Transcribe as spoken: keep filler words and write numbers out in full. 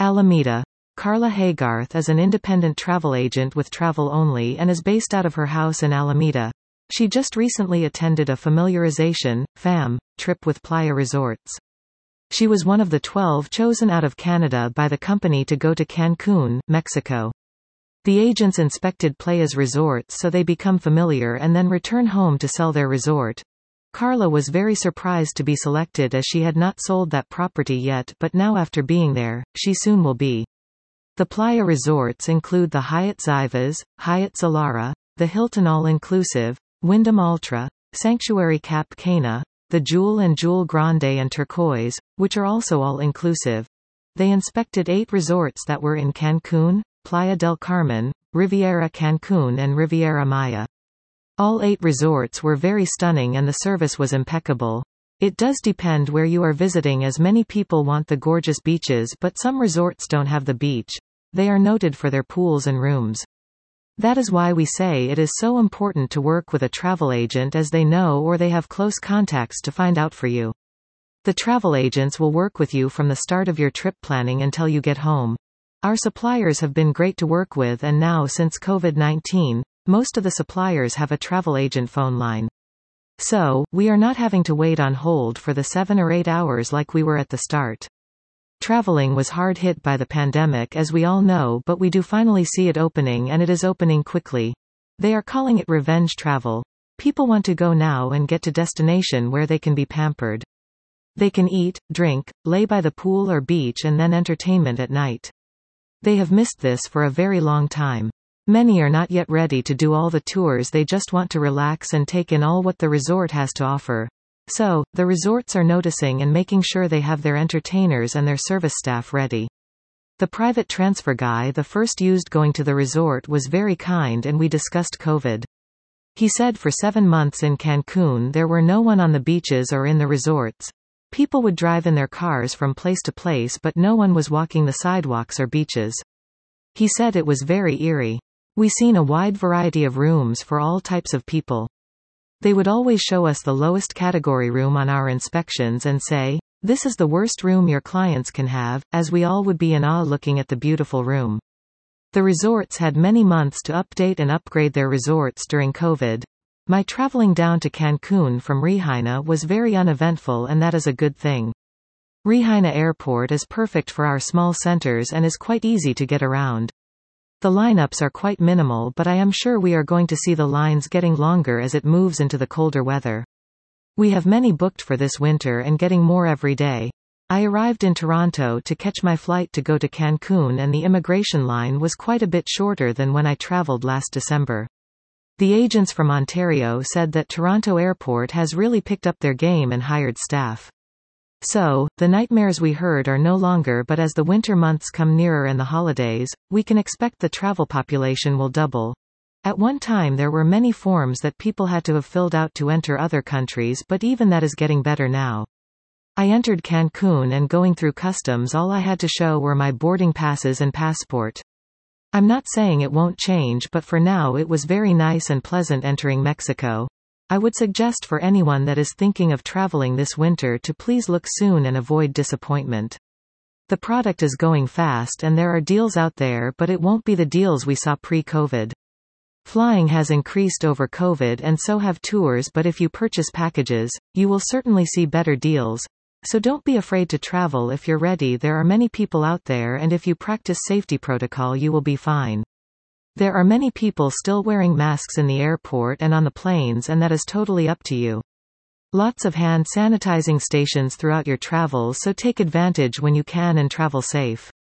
Alameda. Carla Haygarth is an independent travel agent with travel only and is based out of her house in Alameda. She just recently attended a familiarization, FAM, trip with Playa Resorts. She was one of the twelve chosen out of Canada by the company to go to Cancun, Mexico. The agents inspected Playa's resorts so they become familiar and then return home to sell their resort. Carla was very surprised to be selected as she had not sold that property yet, but now after being there, she soon will be. The Playa resorts include the Hyatt Zivas, Hyatt Zilara, the Hilton All-Inclusive, Wyndham Ultra, Sanctuary Cap Cana, the Jewel and Jewel Grande and Turquoise, which are also all-inclusive. They inspected eight resorts that were in Cancun, Playa del Carmen, Riviera Cancun and Riviera Maya. All eight resorts were very stunning and the service was impeccable. It does depend where you are visiting as many people want the gorgeous beaches, but some resorts don't have the beach. They are noted for their pools and rooms. That is why we say it is so important to work with a travel agent, as they know or they have close contacts to find out for you. The travel agents will work with you from the start of your trip planning until you get home. Our suppliers have been great to work with, and now since COVID nineteen, most of the suppliers have a travel agent phone line. So, we are not having to wait on hold for the seven or eight hours like we were at the start. Traveling was hard hit by the pandemic, as we all know, but we do finally see it opening, and it is opening quickly. They are calling it revenge travel. People want to go now and get to destination where they can be pampered. They can eat, drink, lay by the pool or beach and then entertainment at night. They have missed this for a very long time. Many are not yet ready to do all the tours, they just want to relax and take in all what the resort has to offer. So, the resorts are noticing and making sure they have their entertainers and their service staff ready. The private transfer guy the first used going to the resort was very kind, and we discussed COVID. He said for seven months in Cancun there were no one on the beaches or in the resorts. People would drive in their cars from place to place, but no one was walking the sidewalks or beaches. He said it was very eerie. We seen a wide variety of rooms for all types of people. They would always show us the lowest category room on our inspections and say, "This is the worst room your clients can have," as we all would be in awe looking at the beautiful room. The resorts had many months to update and upgrade their resorts during COVID. My traveling down to Cancun from Regina was very uneventful, and that is a good thing. Regina Airport is perfect for our small centers and is quite easy to get around. The lineups are quite minimal, but I am sure we are going to see the lines getting longer as it moves into the colder weather. We have many booked for this winter and getting more every day. I arrived in Toronto to catch my flight to go to Cancun, and the immigration line was quite a bit shorter than when I traveled last December. The agents from Ontario said that Toronto Airport has really picked up their game and hired staff. So, the nightmares we heard are no longer, but as the winter months come nearer and the holidays, we can expect the travel population will double. At one time there were many forms that people had to have filled out to enter other countries, but even that is getting better now. I entered Cancun, and going through customs all I had to show were my boarding passes and passport. I'm not saying it won't change, but for now it was very nice and pleasant entering Mexico. I would suggest for anyone that is thinking of traveling this winter to please look soon and avoid disappointment. The product is going fast and there are deals out there, but it won't be the deals we saw pre-COVID. Flying has increased over COVID and so have tours, but if you purchase packages, you will certainly see better deals. So don't be afraid to travel if you're ready. There are many people out there, and if you practice safety protocol you will be fine. There are many people still wearing masks in the airport and on the planes, and that is totally up to you. Lots of hand sanitizing stations throughout your travels, so take advantage when you can and travel safe.